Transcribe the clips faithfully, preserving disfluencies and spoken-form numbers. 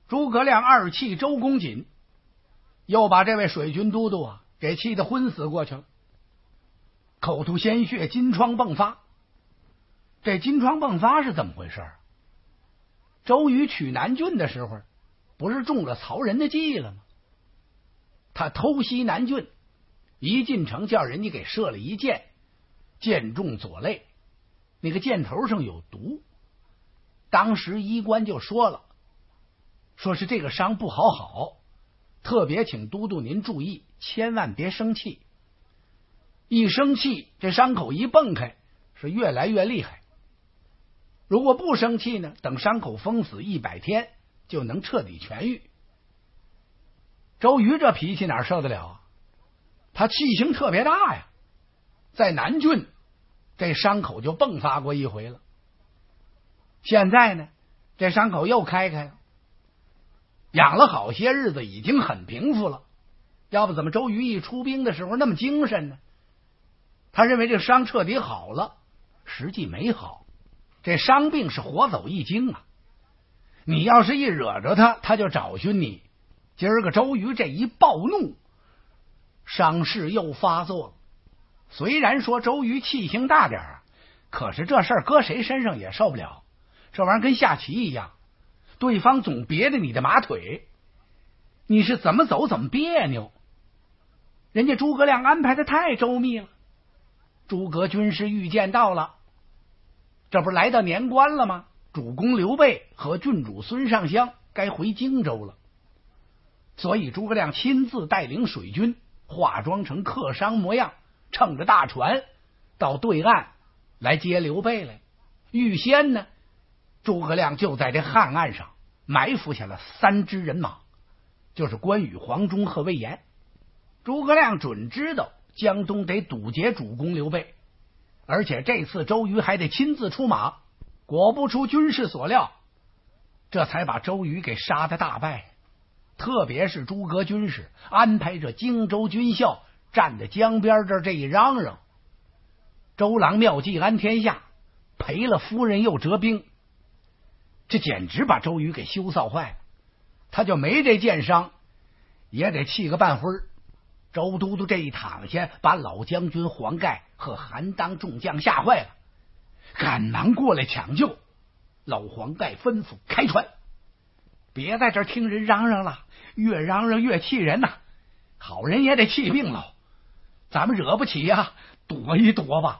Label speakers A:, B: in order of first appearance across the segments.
A: 诸葛亮二气周公瑾，又把这位水军都督啊给气得昏死过去了，口吐鲜血，金疮迸发。这金疮迸发是怎么回事？周瑜取南郡的时候，不是中了曹仁的计了吗？他偷袭南郡，一进城叫人家给射了一箭，箭中左肋，那个箭头上有毒。当时医官就说了，说是这个伤不好好，特别请都督您注意，千万别生气。一生气，这伤口一蹦开，是越来越厉害。如果不生气呢，等伤口封死一百天，就能彻底痊愈。周瑜这脾气哪受得了啊？他气性特别大呀，在南郡这伤口就迸发过一回了。现在呢，这伤口又开开了，养了好些日子，已经很平复了。要不怎么周瑜一出兵的时候那么精神呢？他认为这伤彻底好了，实际没好。这伤病是活走一惊啊！你要是一惹着他，他就找寻你。今儿个周瑜这一暴怒，伤势又发作了。虽然说周瑜气性大点儿，可是这事儿搁谁身上也受不了。这玩意儿跟下棋一样，对方总别着你的马腿，你是怎么走怎么别扭。人家诸葛亮安排的太周密了，诸葛军师预见到了。这不是来到年关了吗？主公刘备和郡主孙尚香该回荆州了，所以诸葛亮亲自带领水军，化妆成客商模样，乘着大船到对岸来接刘备来。预先呢，诸葛亮就在这汉岸上埋伏下了三支人马，就是关羽、黄忠和魏延。诸葛亮准知道江东得堵截主公刘备，而且这次周瑜还得亲自出马。果不出军士所料，这才把周瑜给杀得大败。特别是诸葛军士安排着荆州军校站在江边这这一嚷嚷，周郎妙计安天下，赔了夫人又折兵，这简直把周瑜给羞臊坏了。他就没这箭伤，也得气个半灰儿。周都督这一躺下，把老将军黄盖和韩当众将吓坏了，赶忙过来抢救。老黄盖吩咐开船，别在这儿听人嚷嚷了，越嚷嚷越气人呐、啊！好人也得气病了，咱们惹不起呀、啊，躲一躲吧。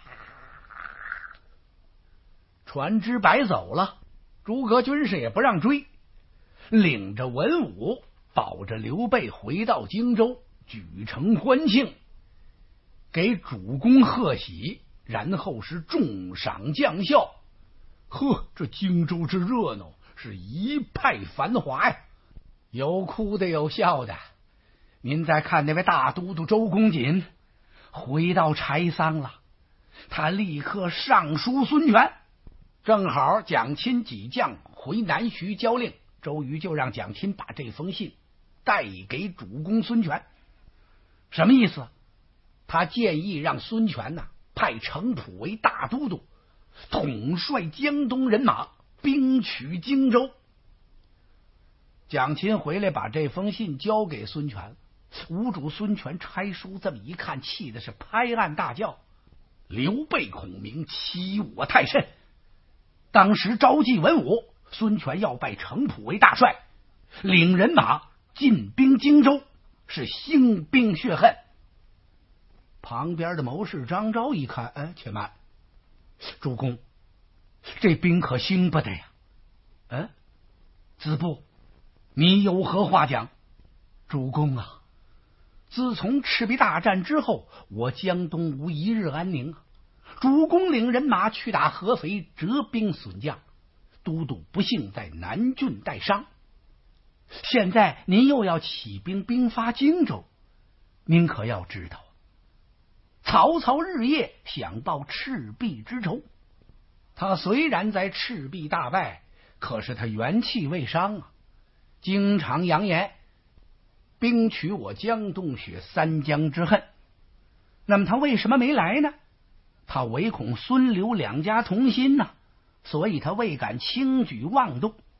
A: 船只白走了，诸葛军士也不让追，领着文武，保着刘备回到荆州，举城欢庆，给主公贺喜，然后是重赏将校。呵，这荆州之热闹是一派繁华呀，有哭的有笑的。您再看那位大都督周公瑾回到柴桑了，他立刻上书孙权，正好蒋钦几将回南徐交令，周瑜就让蒋钦把这封信带给主公孙权。什么意思？他建议让孙权呢、啊、派程普为大都督，统帅江东人马，兵取荆州。蒋钦回来把这封信交给孙权，吴主孙权拆书这么一看，气的是拍案大叫：刘备孔明欺我太甚！当时召集文武，孙权要拜程普为大帅，领人马进兵荆州，是兴兵血恨。旁边的谋士张昭一看，哎，且慢，主公，这兵可兴不得呀！嗯，子布，你有何话讲？主公啊，自从赤壁大战之后，我江东无一日安宁啊！主公领人马去打合肥，折兵损将，都督不幸在南郡带伤。现在您又要起兵兵发荆州，您可要知道，曹操日夜想报赤壁之仇。他虽然在赤壁大败，可是他元气未伤啊，经常扬言兵取我江东，雪三江之恨。那么他为什么没来呢？他唯恐孙刘两家同心呐、啊，所以他未敢轻举妄动。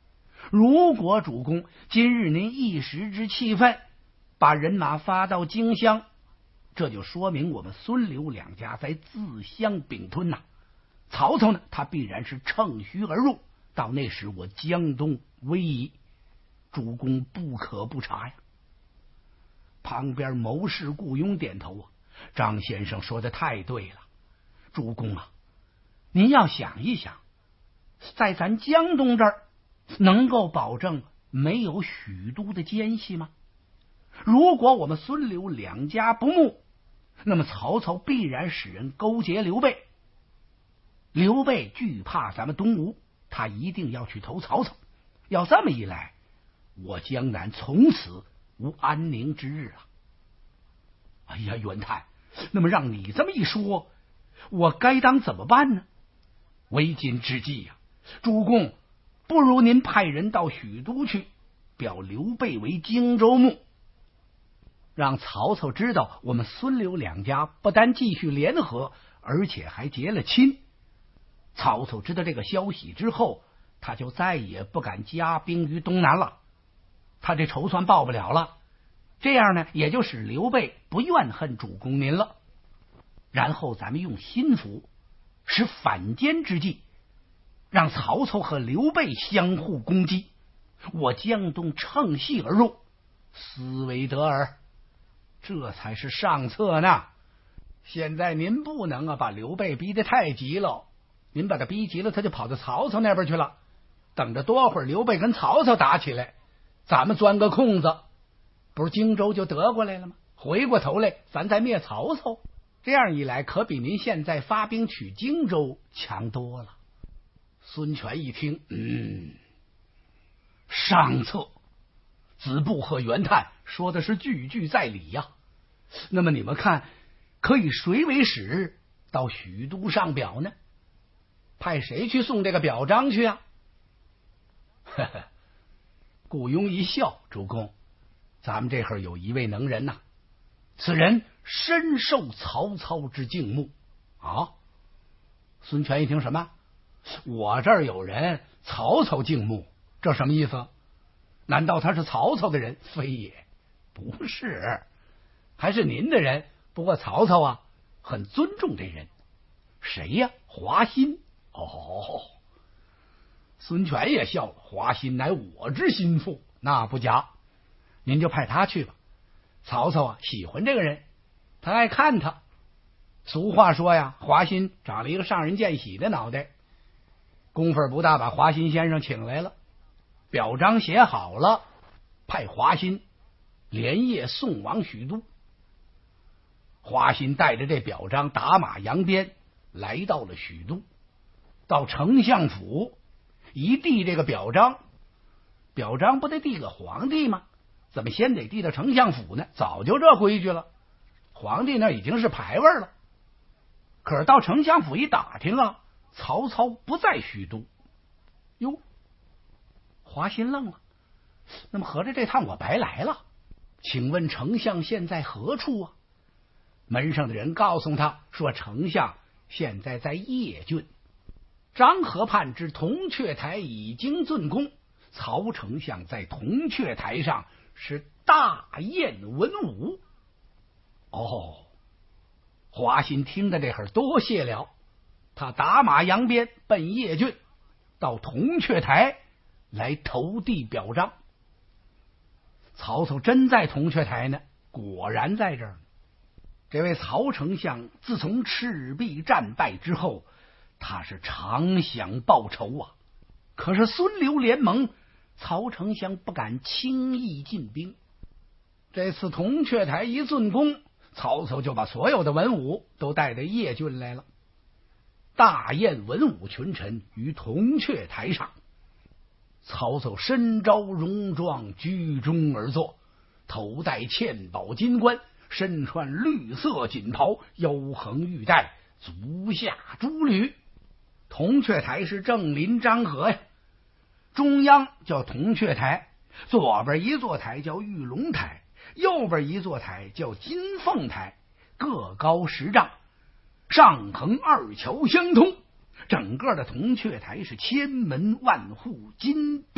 A: 如果主公今日您一时之气愤，把人马发到荆襄，这就说明我们孙刘两家在自相并吞呐、啊。曹操呢，他必然是乘虚而入，到那时我江东危矣，主公不可不察呀。旁边谋士顾雍点头啊，张先生说的太对了，主公啊，您要想一想，在咱江东这儿能够保证没有许都的奸细吗？如果我们孙刘两家不睦，那么曹操必然使人勾结刘备，刘备惧怕咱们东吴，他一定要去投曹操。要这么一来，我江南从此无安宁之日啊！哎呀，袁泰，那么让你这么一说，我该当怎么办呢？为今之计呀、啊，主公，不如您派人到许都去，表刘备为荆州牧，让曹操知道我们孙刘两家不但继续联合，而且还结了亲。曹操知道这个消息之后，他就再也不敢加兵于东南了，他这仇算报不了了。这样呢，也就使刘备不怨恨主公您了。然后咱们用心腹使反间之计，让曹操和刘备相互攻击，我江东乘隙而入，斯为得耳。这才是上策呢。现在您不能啊把刘备逼得太急了，您把他逼急了，他就跑到曹操那边去了。等着多会儿刘备跟曹操打起来，咱们钻个空子，不是荆州就得过来了吗？回过头来咱再灭曹操，这样一来可比您现在发兵取荆州强多了。孙权一听，嗯，上策，子布和袁泰说的是句句在理呀、啊。那么你们看，可以谁为使到许都上表呢？派谁去送这个表彰去啊？呵呵，顾雍一笑，主公，咱们这会儿有一位能人呐、啊，此人深受曹操之敬慕啊。孙权一听，什么？我这儿有人曹操敬慕，这什么意思？难道他是曹操的人？非也，不是，还是您的人。不过曹操啊，很尊重这人。谁呀？华歆。哦，孙权也笑了，华歆乃我之心腹，那不假，您就派他去吧。曹操啊，喜欢这个人，他爱看他。俗话说呀，华歆长了一个上人见喜的脑袋。功夫不大，把华歆先生请来了，表彰写好了，派华歆连夜送往许都。华歆带着这表彰打马扬鞭来到了许都，到丞相府一递这个表彰，表彰不得递给皇帝吗？怎么先得递到丞相府呢？早就这规矩了，皇帝那已经是牌位了。可是到丞相府一打听啊，曹操不在许都。哟，华歆愣了，那么合着这趟我白来了？请问丞相现在何处啊？门上的人告诉他说，丞相现在在邺郡，漳河畔之铜雀台已经竣工，曹丞相在铜雀台上是大宴文武。哦，华歆听的这会儿多谢了，他打马扬鞭奔邺郡，到铜雀台来投递表彰。曹操真在铜雀台呢，果然在这儿。这位曹丞相自从赤壁战败之后，他是常想报仇啊。可是孙刘联盟，曹丞相不敢轻易进兵。这次铜雀台一竣工，曹操就把所有的文武都带到邺郡来了，大宴文武群臣于铜雀台上。曹操身着戎装，居中而坐，头戴嵌宝金冠，身穿绿色锦袍，腰横玉带，足下珠履。铜雀台是正临漳河呀，中央叫铜雀台，左边一座台叫玉龙台，右边一座台叫金凤台，各高十丈，上横二桥相通。整个的铜雀台是千门万户，金碧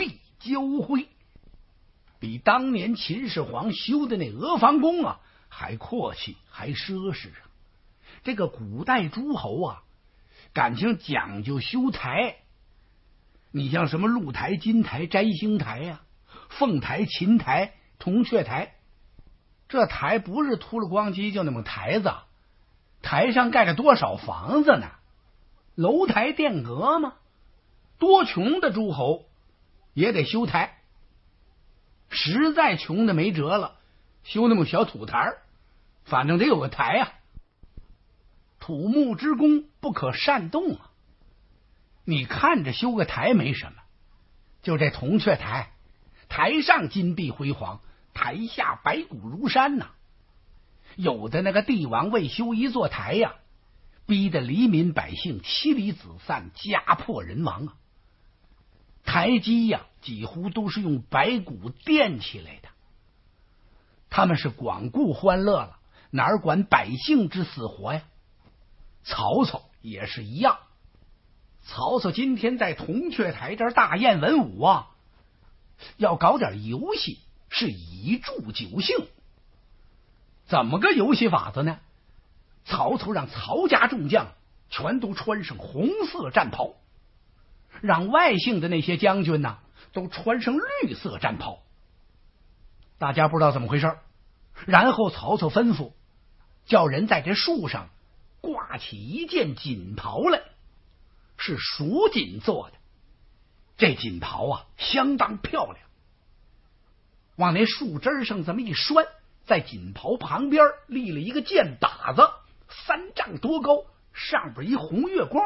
A: 焦灰，比当年秦始皇修的那阿房宫啊还阔气，还奢侈啊。这个古代诸侯啊，感情讲究修台，你像什么鹿台、金台、摘星台呀、啊、凤台、琴台、铜雀台，这台不是秃了光叽就那么台子，台上盖着多少房子呢？楼台殿阁吗？多穷的诸侯也得修台，实在穷的没辙了，修那么小土台，反正得有个台啊。土木之功不可擅动啊！你看着修个台没什么，就这铜雀台，台上金碧辉煌，台下白骨如山呐、啊。有的那个帝王为修一座台呀、啊，逼得黎民百姓妻离子散，家破人亡啊！台基呀、啊，几乎都是用白骨垫起来的。他们是光顾欢乐了，哪管百姓之死活呀？曹操也是一样。曹操今天在铜雀台这儿大宴文武啊，要搞点游戏，是以助酒兴。怎么个游戏法子呢？曹操让曹家众将全都穿上红色战袍，让外姓的那些将军呢都穿上绿色战袍。大家不知道怎么回事，然后曹操吩咐叫人在这树上挂起一件锦袍来，是蜀锦做的。这锦袍啊相当漂亮，往那树枝上这么一拴，在锦袍旁边立了一个箭靶子，三丈多高，上边一红月光。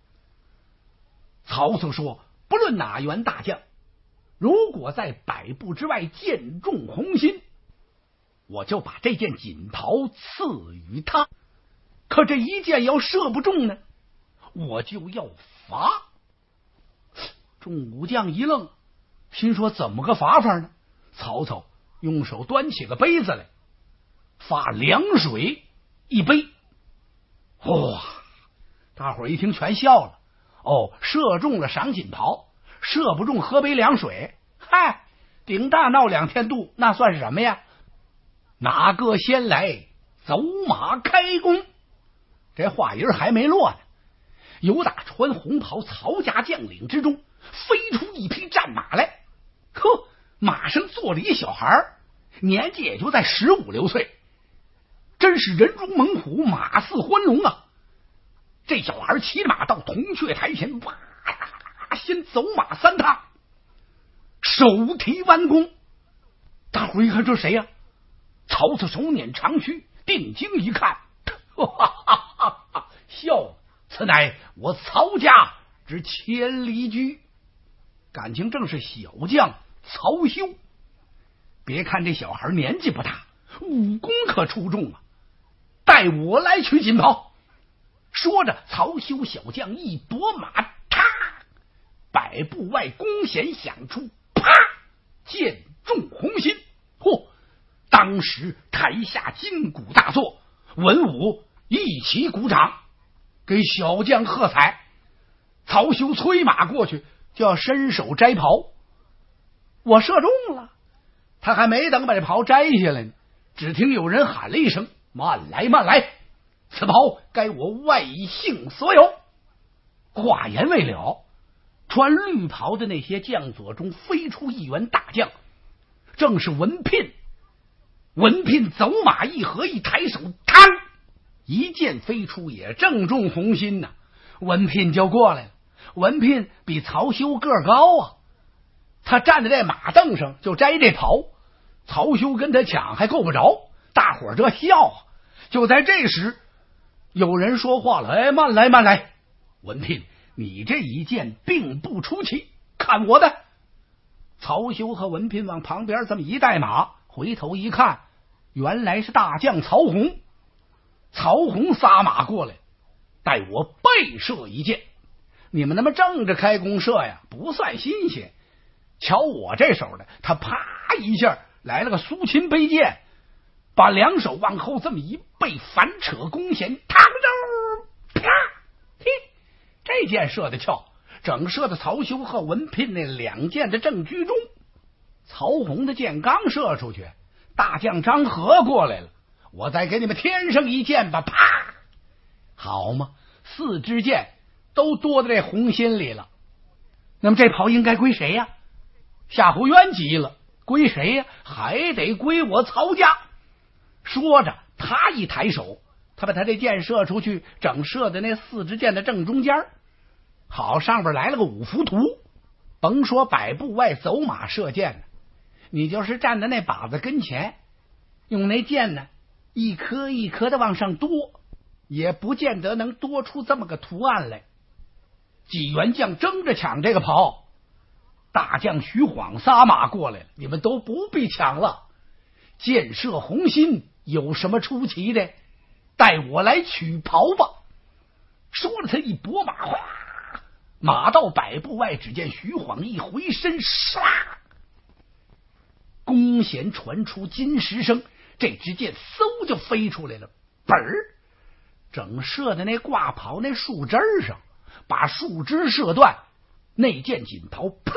A: 曹操说，不论哪员大将，如果在百步之外箭中红心，我就把这件锦袍赐予他。可这一箭要射不中呢，我就要罚。众武将一愣，心说怎么个罚法呢？曹操用手端起个杯子来，发凉水一杯。哇！大伙儿一听全笑了。哦，射中了赏锦袍，射不中喝杯凉水。嗨，顶大闹两天肚，那算是什么呀？哪个先来走马开弓？这话音还没落呢，由打穿红袍曹家将领之中飞出一匹战马来。呵，马上坐了一小孩，年纪也就在十五六岁，真是人如猛虎，马似欢龙啊！这小孩骑马到铜雀台前，哇，先走马三趟，手提弯弓。大伙一看这谁呀、啊？曹操手捻长须，定睛一看，哈哈哈哈，笑了，此乃我曹家之千里驹，感情正是小将曹休。别看这小孩年纪不大，武功可出众啊！带我来取锦袍。说着，曹休小将一拨马，踏，百步外弓弦响出，啪，箭中红心。嚯！当时台下金鼓大作，文武一起鼓掌，给小将喝彩。曹休催马过去，就要伸手摘袍。我射中了，他还没等把这袍摘下来呢，只听有人喊了一声：“慢来，慢来！此袍该我外姓所有。”话言未了，穿绿袍的那些将佐中飞出一员大将，正是文聘。文聘走马一合，一抬手，嘡，一箭飞出，也正中红心呐、啊。文聘就过来了。文聘比曹休个儿高啊，他站在这马凳上就摘这袍，曹休跟他抢还够不着，大伙儿这笑啊。就在这时，有人说话了：“哎，慢来，慢来！文聘，你这一箭并不出奇，看我的！”曹休和文聘往旁边这么一带马，回头一看，原来是大将曹洪。曹洪撒马过来，待我背射一箭。你们那么正着开弓射呀，不算新鲜。瞧我这手的，他啪一下来了个苏秦背箭，把两手往后这么一背，反扯弓弦，嘡着，啪！嘿，这箭射的翘， 整射的曹休和文聘那两箭的正居中。曹洪的箭刚射出去，大将张合过来了，我再给你们添上一箭吧！啪！好嘛，四支箭都多在这红心里了。那么这袍应该归谁呀？夏侯渊急了，归谁呀？还得归我曹家。说着，他一抬手，他把他这箭射出去，整射的那四支箭的正中间。好，上边来了个五幅图，甭说百步外走马射箭呢，你就是站在那靶子跟前，用那箭呢一颗一颗的往上多，也不见得能多出这么个图案来。几员将争着抢这个袍，大将徐晃撒马过来了，你们都不必抢了，箭射红心有什么出奇的？带我来取袍吧！说了，他一拨马，哗，马到百步外，只见徐晃一回身，唰，弓弦传出金石声，这支箭嗖就飞出来了，本儿整射的那挂袍那树枝上，把树枝射断，那件锦袍砰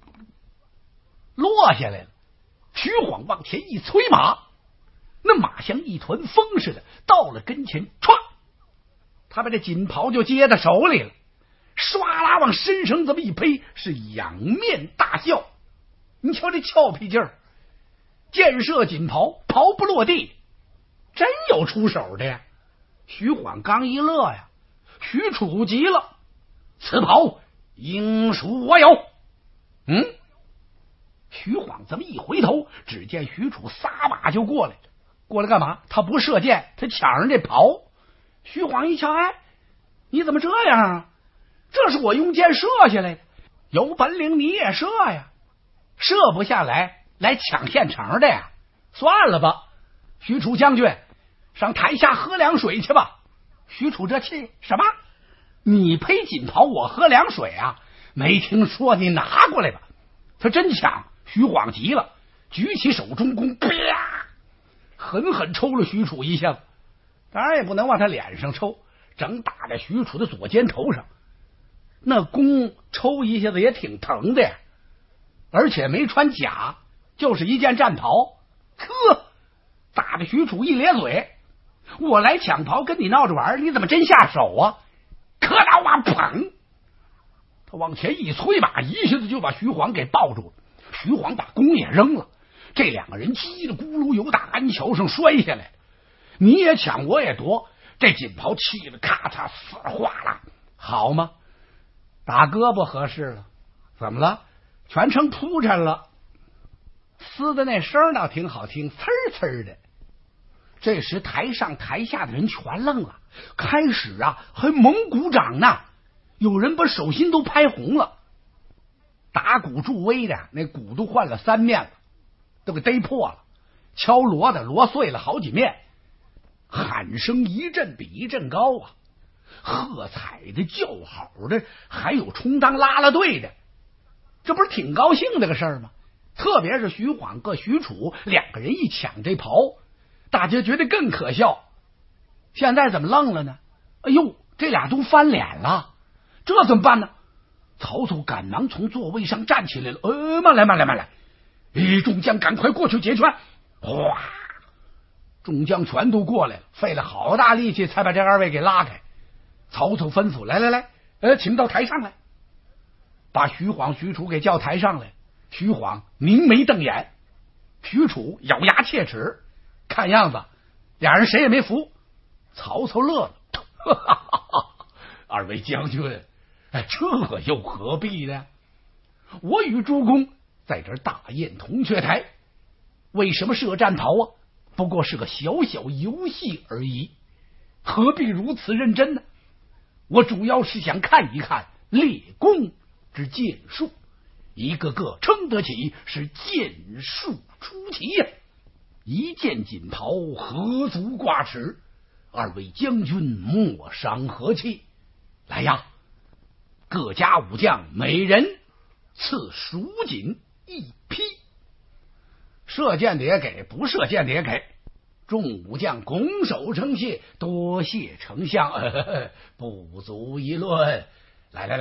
A: 落下来了。徐晃往前一催马，那马像一团风似的，到了跟前，唰，他把这锦袍就接在手里了，唰啦往身上这么一披，是仰面大笑。你瞧这俏皮劲儿，箭射锦袍，袍不落地，真有出手的呀！徐晃刚一乐呀，许褚急了，此袍应属我有。嗯，徐晃这么一回头，只见许褚撒马就过来了。过来干嘛？他不射箭，他抢人这袍。徐晃一瞧，哎，你怎么这样啊？这是我用箭射下来的，有本领你也射呀！射不下来，来抢现成的呀！算了吧，许褚将军，上台下喝凉水去吧。许褚这气什么？你披锦袍，我喝凉水啊？没听说，你拿过来吧。他真抢，徐晃急了，举起手中弓，啪，狠狠抽了许褚一下子。当然也不能往他脸上抽，正打在许褚的左肩头上。那弓抽一下子也挺疼的呀，而且没穿甲，就是一件战袍。呵，打的许褚一咧嘴，我来抢袍跟你闹着玩，你怎么真下手啊？可刀啊，砰！他往前一催马，一下子就把徐晃给抱住了。徐晃把弓也扔了，这两个人叽里咕噜由大鞍桥上摔下来，你也抢我也夺，这锦袍气得咔嚓死化了，好吗？打胳膊合适了，怎么了？全成铺陈了。撕的那声倒挺好听，呲儿呲儿的。这时台上台下的人全愣了，开始啊还猛鼓掌呢，有人把手心都拍红了。打鼓助威的那鼓都换了三面了，都给逮破了，敲锣的锣碎了好几面，喊声一阵比一阵高啊，喝彩的叫好的，还有充当拉拉队的，这不是挺高兴的个事儿吗？特别是徐晃和许褚两个人一抢这袍，大家觉得更可笑。现在怎么愣了呢？哎呦，这俩都翻脸了，这怎么办呢？曹操赶忙从座位上站起来了，呃，慢来慢来慢来，哎，众将赶快过去解拳。哗，众将全都过来了，费了好大力气才把这二位给拉开。曹操吩咐，来来来，呃，请到台上来，把徐晃许褚给叫台上来。徐晃凝眉瞪眼，许褚咬牙切齿，看样子俩人谁也没服。曹操乐了，哈哈哈哈，二位将军，哎，这又何必呢？我与诸公在这大宴铜雀台，为什么射战袍啊？不过是个小小游戏而已，何必如此认真呢？我主要是想看一看列公之剑术，一个个称得起是剑术出奇呀、啊！一件锦袍何足挂齿，二位将军莫伤和气。来呀，各家武将每人赐蜀锦一匹，射箭的也给，不射箭的也给。众武将拱手称谢，多谢丞相，呵呵呵，不足一论。来来来，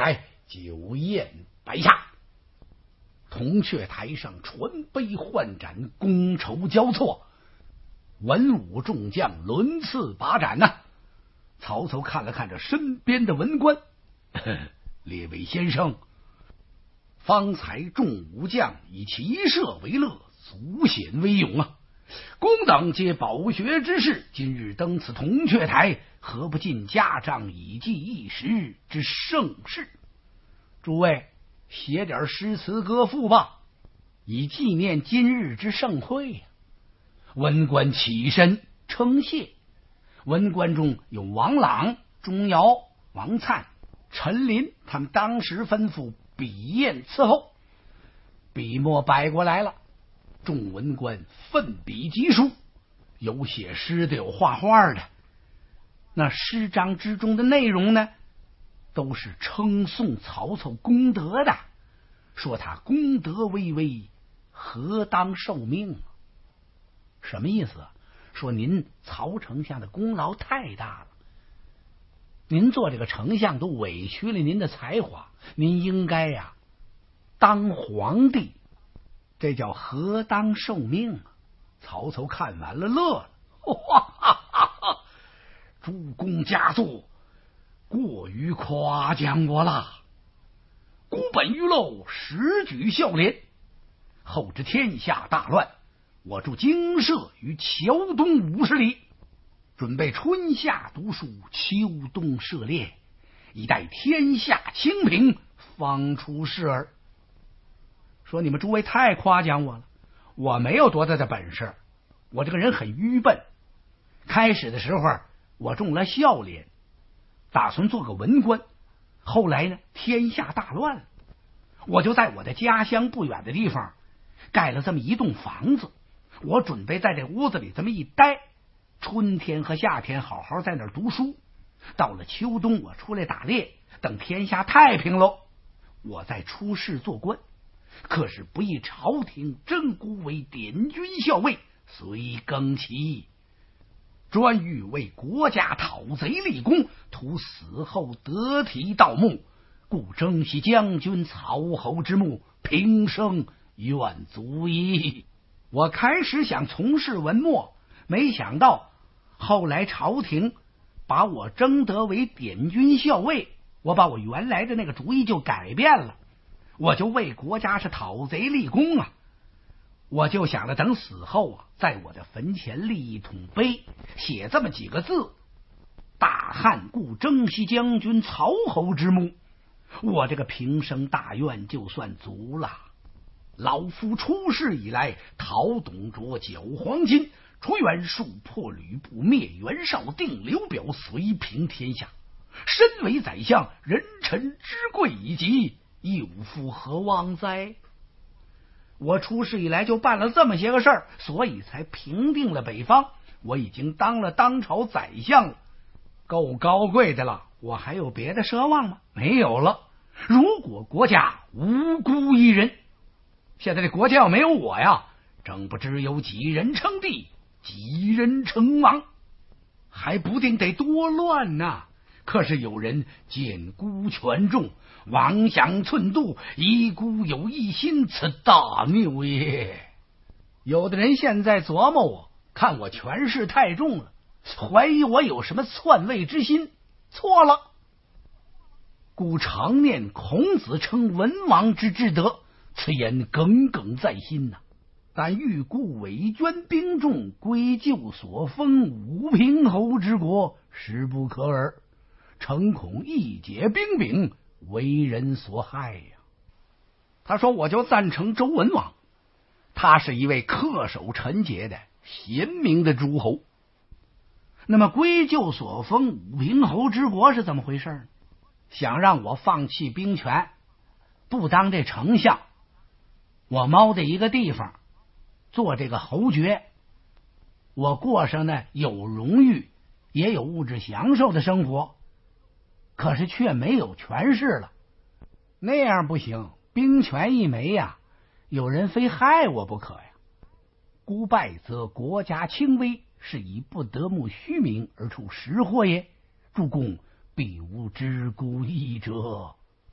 A: 酒宴摆下，铜雀台上传杯换盏，觥筹交错，文武众将轮次把盏呐、啊。曹操看了看这身边的文官，列位先生，方才众武将以骑射为乐，足显威勇啊！公等皆饱学之士，今日登此铜雀台，何不尽家章，以记一时之盛事？诸位写点诗词歌赋吧，以纪念今日之盛会呀、啊！文官起身称谢。文官中有王朗、钟繇、王粲、陈琳，他们当时吩咐笔砚伺候，笔墨摆过来了。众文官奋笔疾书，有写诗的，有画画的。那诗章之中的内容呢，都是称颂曹操功德的，说他功德巍巍，何当受命？什么意思？说您曹丞相的功劳太大了，您做这个丞相都委屈了您的才华，您应该呀、啊、当皇帝，这叫何当受命啊！曹操看完了乐了，哈哈哈哈！诸公佳作，过于夸奖我了。孤本于陋，实举孝廉。后知天下大乱，我驻京舍于桥东五十里，准备春夏读书，秋冬涉猎，以待天下清平，方出仕耳。说你们诸位太夸奖我了，我没有多大的本事，我这个人很愚笨。开始的时候我中了孝廉，打算做个文官，后来呢，天下大乱了，我就在我的家乡不远的地方盖了这么一栋房子，我准备在这屋子里这么一待，春天和夏天好好在那儿读书，到了秋冬我出来打猎，等天下太平喽，我再出仕做官。可是不意朝廷征孤为典军校尉，随更其专欲为国家讨贼立功，图死后得体盗墓，故征西将军曹侯之墓，平生愿足矣。我开始想从事文墨，没想到后来朝廷把我征得为典军校尉，我把我原来的那个主意就改变了，我就为国家是讨贼立功啊！我就想着等死后啊，在我的坟前立一桶碑，写这么几个字：大汉故征西将军曹侯之墓。我这个平生大愿就算足了。老夫出世以来，讨董卓，剿黄巾，除袁术，破吕布，灭袁绍，定刘表，遂平天下。身为宰相，人臣之贵以及，有负何望哉？我出世以来就办了这么些个事儿，所以才平定了北方。我已经当了当朝宰相了，够高贵的了，我还有别的奢望吗？没有了。如果国家无辜一人，现在这国家要没有我呀，正不知有几人称帝，几人称王，还不定得多乱呢。可是有人见孤权重，妄想寸度，遗孤有一心，此大谬也。有的人现在琢磨我，看我权势太重了，怀疑我有什么篡位之心。错了，故常念孔子称文王之至德，此言耿耿在心呐、啊。但欲故委捐兵众，归咎所封武平侯之国，实不可耳。诚恐一解兵柄，为人所害呀。他说我就赞成周文王，他是一位恪守臣节的贤明的诸侯。那么归咎所封武平侯之国是怎么回事呢？想让我放弃兵权，不当这丞相，我猫在一个地方做这个侯爵，我过上呢有荣誉也有物质享受的生活，可是却没有权势了。那样不行，兵权一没呀，有人非害我不可呀。孤败则国家轻微，是以不得慕虚名而处实祸也。诸公必无知故意者。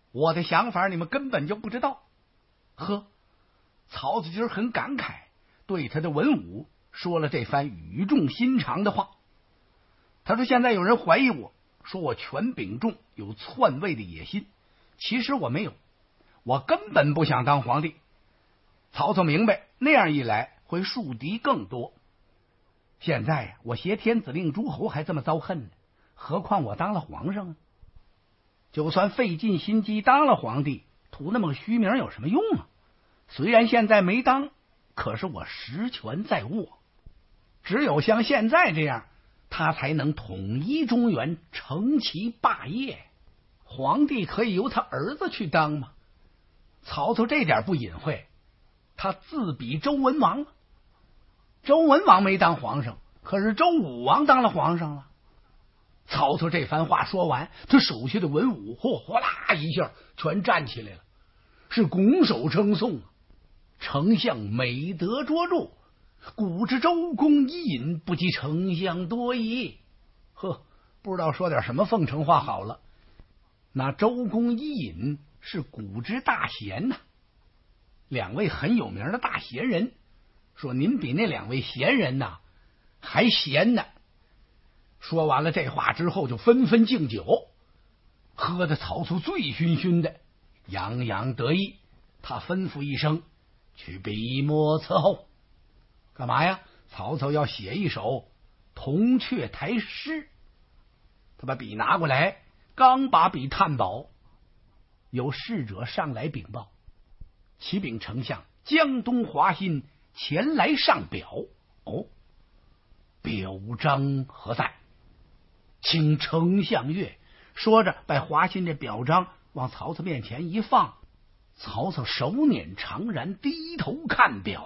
A: 我的想法你们根本就不知道。呵，曹子今儿很感慨，对他的文武说了这番语重心长的话。他说现在有人怀疑我，说我权柄重，有篡位的野心。其实我没有，我根本不想当皇帝。曹操明白，那样一来会树敌更多。现在呀，我挟天子令诸侯还这么遭恨呢，何况我当了皇上啊？就算费尽心机当了皇帝，图那么个虚名有什么用啊？虽然现在没当，可是我实权在握。只有像现在这样，他才能统一中原，成其霸业。皇帝可以由他儿子去当吗？曹操这点不隐晦，他自比周文王。周文王没当皇上，可是周武王当了皇上了。曹操这番话说完，他手下的文武嚯哗啦一下全站起来了，是拱手称颂。丞相美德卓著，古之周公伊尹，不及丞相多矣。呵，不知道说点什么奉承话好了。那周公伊尹是古之大贤呐、啊，两位很有名的大贤人，说您比那两位贤人呐、啊、还贤呢。说完了这话之后，就纷纷敬酒，喝得曹操醉醺醺的，洋洋得意。他吩咐一声，去笔墨伺候。干嘛呀？曹操要写一首铜雀台诗。他把笔拿过来，刚把笔探宝，有侍者上来禀报：启禀丞相，江东华歆前来上表。哦，表彰何在？请丞相阅。说着，把华歆这表彰往曹操面前一放。曹操手捻长髯，低头看表。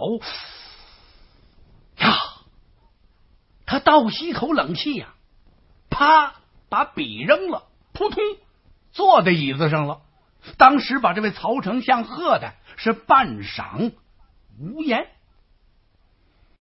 A: 呀，他倒吸口冷气呀、啊，啪，把笔扔了，扑通，坐在椅子上了。当时把这位曹丞相喝的是半晌无言。